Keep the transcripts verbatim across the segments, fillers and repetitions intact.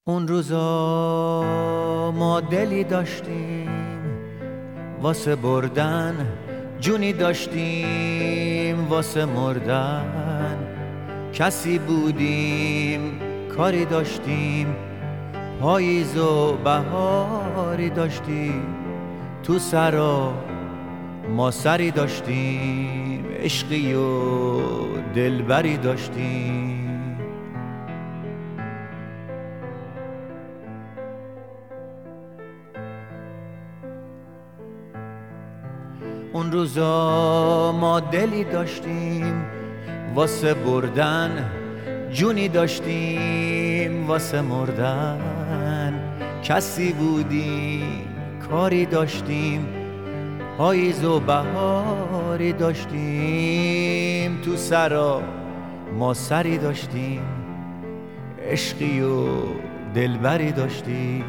اون روزا ما دلی داشتیم واسه بردن، جونی داشتیم واسه مردن. کسی بودیم، کاری داشتیم، پاییز و بهاری داشتیم. تو سرا ما سری داشتیم، عشقی و دلبری داشتیم. اون روزا ما دلی داشتیم واسه بردن، جونی داشتیم واسه مردن. کسی بودیم، کاری داشتیم، پاییز و بهاری داشتیم. تو سرا ما سری داشتیم، عشقی و دلبری داشتیم.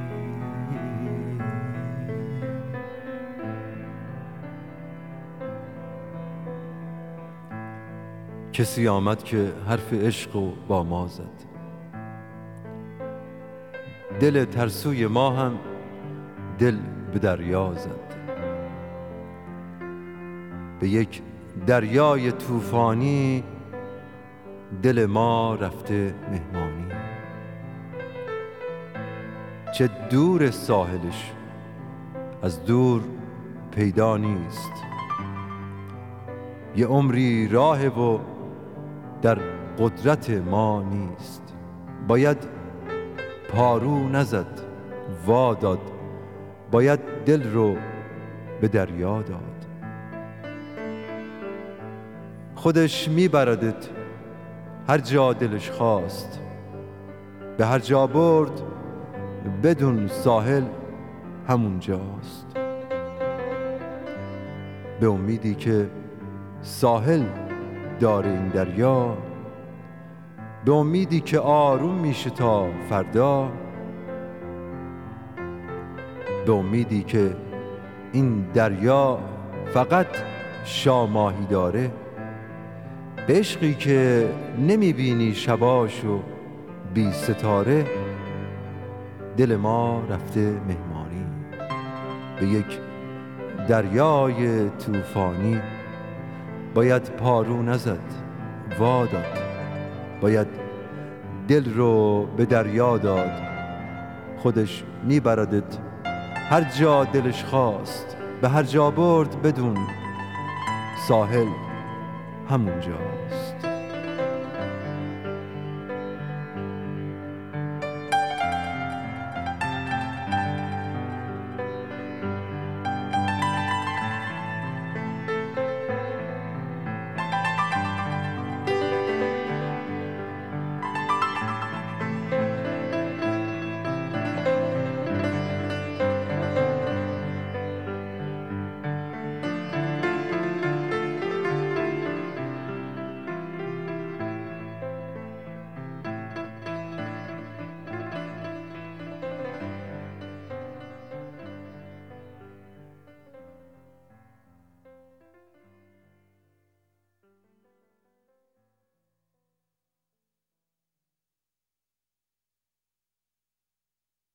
کسی آمد که حرف عشق و با ما زد، دل ترسوی ما هم دل به دریا زد. به یک دریای طوفانی دل ما رفته مهمانی. چه دور ساحلش از دور پیدا نیست، یه عمری راه و در قدرت ما نیست. باید پارو نزد وا داد، باید دل رو به دریا داد. خودش میبردت هر جا دلش خواست، به هر جا برد بدون ساحل همون جاست. به امیدی که ساحل داره این دریا، به امیدی که آروم میشه تا فردا، به امیدی که این دریا فقط شاماهی داره، به عشقی که نمیبینی شباش و بی ستاره. دل ما رفته مهمانی به یک دریای طوفانی. باید پارو نزد وا داد، باید دل رو به دریا داد. خودش میبردت هر جا دلش خواست، به هر جا برد بدون ساحل همون جاست.